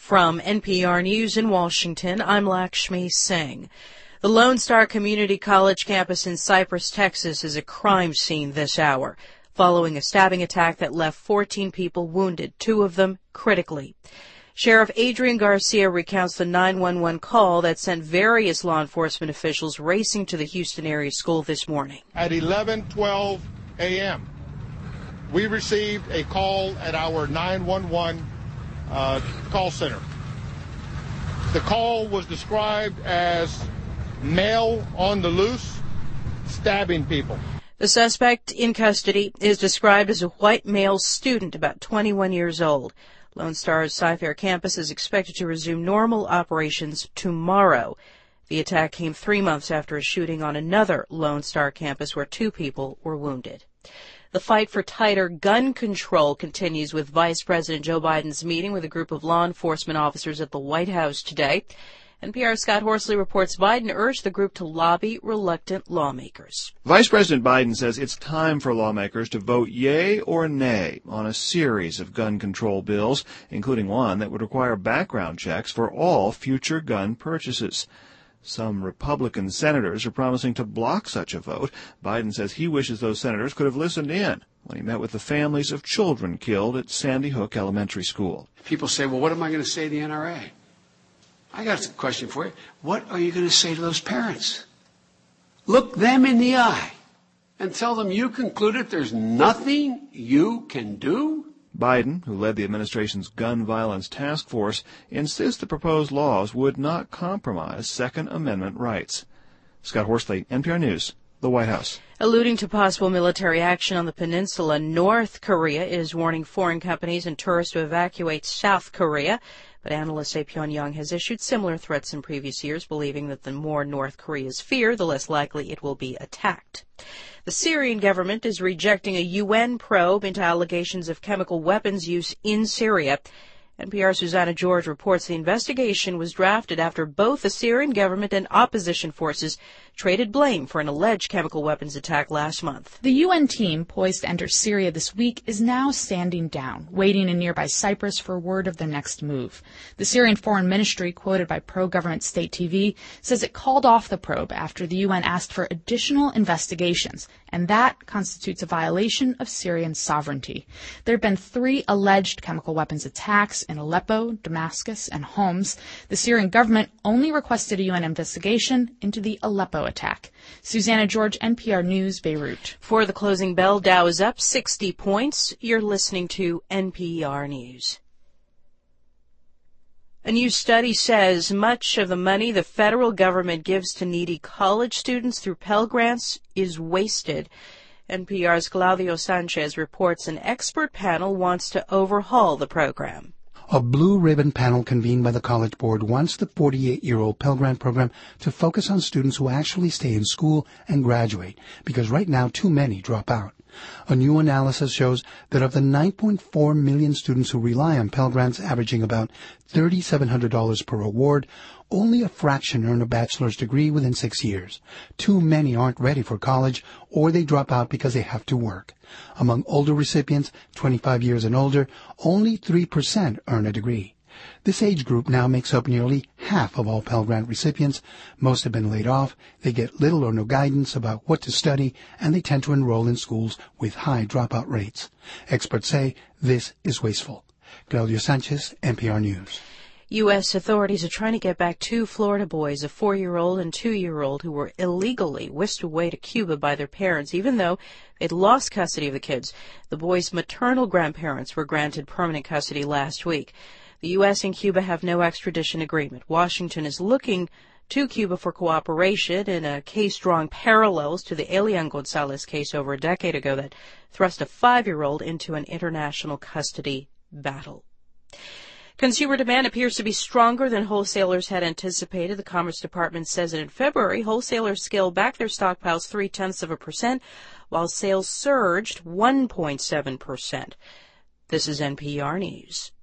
From NPR News in Washington, I'm Lakshmi Singh. The Lone Star Community College campus in Cypress, Texas is a crime scene this hour, following a stabbing attack that left 14 people wounded, 2 of them critically. Sheriff Adrian Garcia recounts the 911 call that sent various law enforcement officials racing to the Houston area school this morning. At 11:12 a.m., we received a call at our 911 call center. The call was described as male on the loose, stabbing people. The suspect in custody is described as a white male student, about 21 years old. Lone Star's Cy-Fair campus is expected to resume normal operations tomorrow. The attack came 3 months after a shooting on another Lone Star campus where 2 people were wounded. The fight for tighter gun control continues with Vice President Joe Biden's meeting with a group of law enforcement officers at the White House today. NPR's Scott Horsley reports Biden urged the group to lobby reluctant lawmakers. Vice President Biden says it's time for lawmakers to vote yay or nay on a series of gun control bills, including one that would require background checks for all future gun purchases. Some Republican senators are promising to block such a vote. Biden says he wishes those senators could have listened in when he met with the families of children killed at Sandy Hook Elementary School. People say, well, what am I going to say to the NRA? I got a question for you. What are you going to say to those parents? Look them in the eye and tell them you concluded there's nothing you can do? Biden, who led the administration's gun violence task force, insists the proposed laws would not compromise Second Amendment rights. Scott Horsley, NPR News, the White House. Alluding to possible military action on the peninsula, North Korea is warning foreign companies and tourists to evacuate South Korea. But analysts say Pyongyang has issued similar threats in previous years, believing that the more North Korea's fear, the less likely it will be attacked. The Syrian government is rejecting a UN probe into allegations of chemical weapons use in Syria. NPR's Susanna George reports the investigation was drafted after both the Syrian government and opposition forces traded blame for an alleged chemical weapons attack last month. The UN team, poised to enter Syria this week, is now standing down, waiting in nearby Cyprus for word of their next move. The Syrian Foreign Ministry, quoted by pro-government state TV, says it called off the probe after the UN asked for additional investigations, and that constitutes a violation of Syrian sovereignty. There have been 3 alleged chemical weapons attacks in Aleppo, Damascus, and Homs. The Syrian government only requested a UN investigation into the Aleppo attack. Susanna George, NPR News, Beirut. For the closing bell, Dow is up 60 points. You're listening to NPR News. A new study says much of the money the federal government gives to needy college students through Pell Grants is wasted. NPR's Claudio Sanchez reports an expert panel wants to overhaul the program. A blue ribbon panel convened by the College Board wants the 48-year-old Pell Grant program to focus on students who actually stay in school and graduate, because right now too many drop out. A new analysis shows that of the 9.4 million students who rely on Pell Grants, averaging about $3,700 per award, only a fraction earn a bachelor's degree within 6 years. Too many aren't ready for college, or they drop out because they have to work. Among older recipients, 25 years and older, only 3% earn a degree. This age group now makes up nearly half of all Pell Grant recipients. Most have been laid off. They get little or no guidance about what to study, and they tend to enroll in schools with high dropout rates. Experts say this is wasteful. Claudio Sanchez, NPR News. U.S. authorities are trying to get back 2 Florida boys, a 4-year-old and 2-year-old, who were illegally whisked away to Cuba by their parents, even though they'd lost custody of the kids. The boys' maternal grandparents were granted permanent custody last week. The U.S. and Cuba have no extradition agreement. Washington is looking to Cuba for cooperation in a case drawing parallels to the Elian Gonzalez case over a decade ago that thrust a 5-year-old into an international custody battle. Consumer demand appears to be stronger than wholesalers had anticipated. The Commerce Department says that in February, wholesalers scaled back their stockpiles 0.3%, while sales surged 1.7%. This is NPR News.